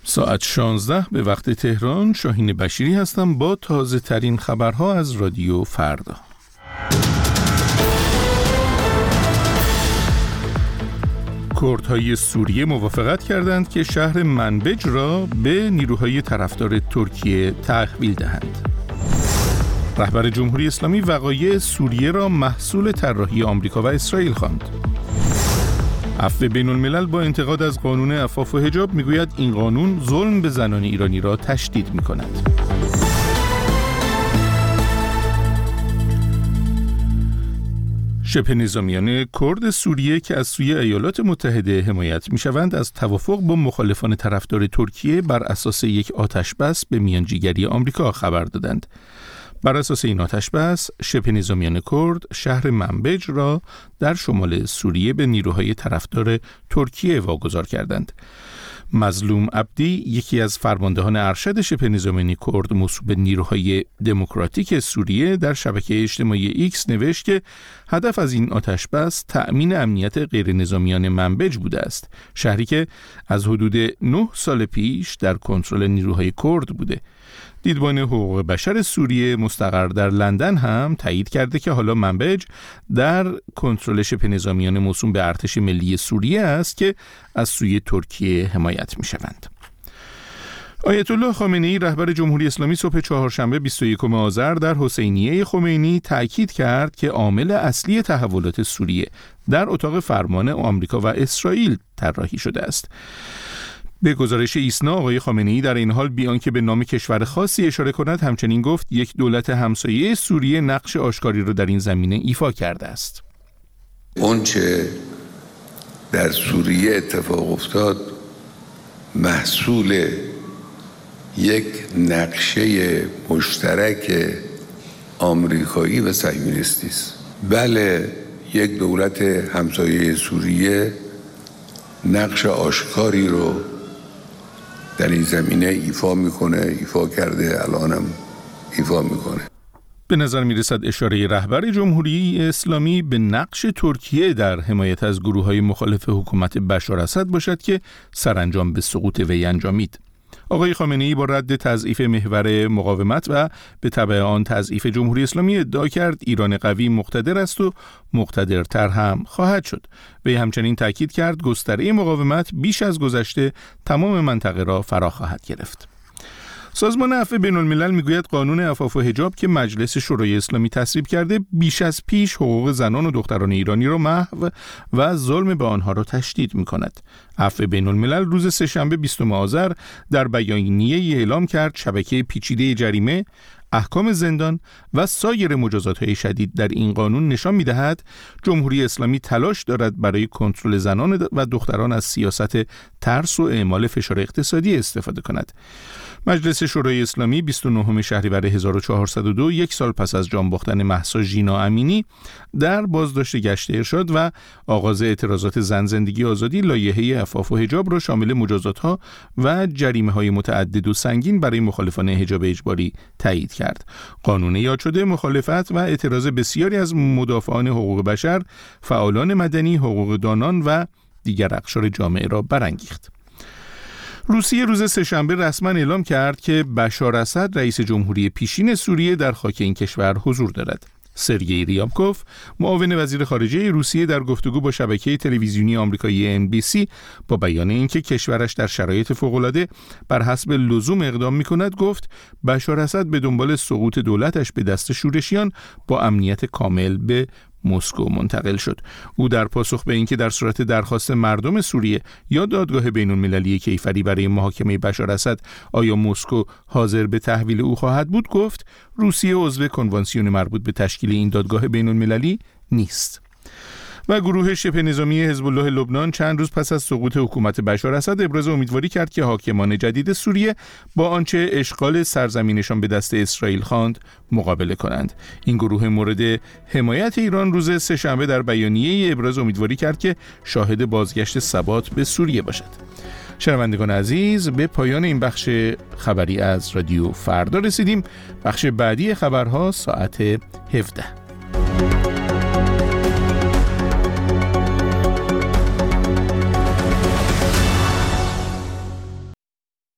ساعت 16 به وقت تهران. شاهین بشیری هستم با تازه ترین خبرها از رادیو فردا. کردهای سوریه موافقت کردند که شهر منبج را به نیروهای طرفدار ترکیه تحویل دهند. رهبر جمهوری اسلامی وقایع سوریه را محصول طراحی آمریکا و اسرائیل خواند. عفو بین الملل با انتقاد از قانون عفاف و حجاب میگوید این قانون ظلم به زنان ایرانی را تشدید میکند. شبه نظامیان کرد سوریه که از سوی ایالات متحده حمایت میشوند از توافق با مخالفان طرفدار ترکیه بر اساس یک آتشبس به میانجیگری آمریکا خبر دادند. بر اساس این آتشبس، شبه نظامیان کرد شهر منبج را در شمال سوریه به نیروهای طرفدار ترکیه واگذار کردند. مظلوم عبدی، یکی از فرماندهان ارشد شبه نظامیان کرد موسوم به نیروهای دموکراتیک سوریه، در شبکه اجتماعی ایکس نوشت که هدف از این آتشبس تأمین امنیت غیر نظامیان منبج بوده است، شهری که از حدود 9 سال پیش در کنترل نیروهای کرد بوده. دیدبان حقوق بشر سوریه مستقر در لندن هم تایید کرده که حالا منبج در کنترل شبه نظامیان موسوم به ارتش ملی سوریه است که از سوی ترکیه حمایت می‌شوند. آیت الله خامنه‌ای رهبر جمهوری اسلامی صبح چهارشنبه 21 آذر در حسینیه خمینی تأکید کرد که عامل اصلی تحولات سوریه در اتاق فرمان آمریکا و اسرائیل طراحی شده است. به گزارش ایسنا، آقای خامنه‌ای در این حال بیان که به نام کشور خاصی اشاره کند همچنین گفت یک دولت همسایه سوریه نقش آشکاری را در این زمینه ایفا کرده است. اونچه در سوریه اتفاق افتاد محصول یک نقشه مشترک آمریکایی و صهیونیستی است. بله، یک دولت همسایه سوریه نقش آشکاری رو در این زمینه ایفا کرده، الانم ایفا میکنه. به نظر میرسد اشاره رهبر جمهوری اسلامی به نقش ترکیه در حمایت از گروه‌های مخالف حکومت بشار اسد باشد که سرانجام به سقوط وی انجامید. آقای خامنه‌ای با رد تضعیف محور مقاومت و به تبع آن تضعیف جمهوری اسلامی ادعا کرد ایران قوی مقتدر است و مقتدرتر هم خواهد شد. وی همچنین تاکید کرد گستره مقاومت بیش از گذشته تمام منطقه را فرا خواهد گرفت. سازمان عفو بین الملل میگوید قانون عفاف و حجاب که مجلس شورای اسلامی تصویب کرده بیش از پیش حقوق زنان و دختران ایرانی را محو و ظلم به آنها را تشدید می‌کند. عفو بین الملل روز سه‌شنبه 20 آذر در بیانیه‌ای اعلام کرد شبکه پیچیده جریمه، احکام زندان و سایر مجازات‌های شدید در این قانون نشان می‌دهد جمهوری اسلامی تلاش دارد برای کنترل زنان و دختران از سیاست ترس و اعمال فشار اقتصادی استفاده کند. مجلس شورای اسلامی 29 شهریور 1402 یک سال پس از جان باختن مهسا ژینا امینی در بازداشت گشت ارشاد و آغاز اعتراضات زن زندگی آزادی لایحه عفاف و حجاب را شامل مجازات‌ها و جریمه‌های متعدد و سنگین برای مخالفان حجاب اجباری تایید کرد. قانون یاد شده مخالفت و اعتراض بسیاری از مدافعان حقوق بشر، فعالان مدنی، حقوقدانان و دیگر اقشار جامعه را برانگیخت. روسیه روز سه‌شنبه رسما اعلام کرد که بشار اسد رئیس جمهوری پیشین سوریه در خاک این کشور حضور دارد. سرگئی ریابکوف، معاون وزیر خارجه روسیه، در گفتگو با شبکه تلویزیونی آمریکایی NBC با بیان اینکه کشورش در شرایط فوق‌العاده بر حسب لزوم اقدام می‌کند گفت بشار اسد به دنبال سقوط دولتش به دست شورشیان با امنیت کامل به مسکو منتقل شد. او در پاسخ به اینکه در صورت درخواست مردم سوریه یا دادگاه بین‌المللی کیفری برای محاکمه بشار اسد آیا مسکو حاضر به تحویل او خواهد بود گفت روسیه عضو کنوانسیون مربوط به تشکیل این دادگاه بین‌المللی نیست. و گروه شبه نظامی حزب الله لبنان چند روز پس از سقوط حکومت بشار اسد ابراز امیدواری کرد که حاکمان جدید سوریه با آنچه اشغال سرزمینشان به دست اسرائیل خواند مقابله کنند. این گروه مورد حمایت ایران روز سه‌شنبه در بیانیه‌ای ابراز امیدواری کرد که شاهد بازگشت ثبات به سوریه باشد. شنوندگان عزیز، به پایان این بخش خبری از رادیو فردا رسیدیم. بخش بعدی خبرها ساعت 17.